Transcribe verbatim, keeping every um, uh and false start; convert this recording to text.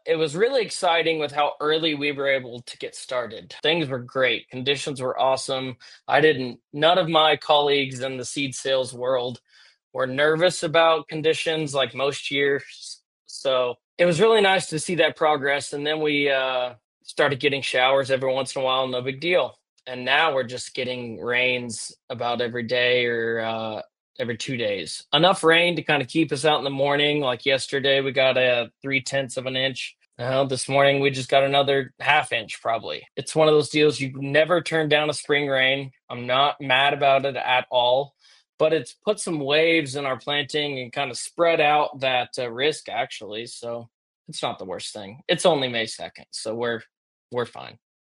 it was really exciting with how early we were able to get started. Things were great. Conditions were awesome. I didn't, none of my colleagues in the seed sales world were nervous about conditions like most years. So it was really nice to see that progress. And then we uh, started getting showers every once in a while, no big deal. And now we're just getting rains about every day or uh, every two days. Enough rain to kind of keep us out in the morning. Like yesterday, we got a three tenths of an inch. Uh, this morning, we just got another half inch, probably. It's one of those deals you never turn down a spring rain. I'm not mad about it at all, but it's put some waves in our planting and kind of spread out that uh, risk, actually. So it's not the worst thing. It's only May second, so we're we're fine.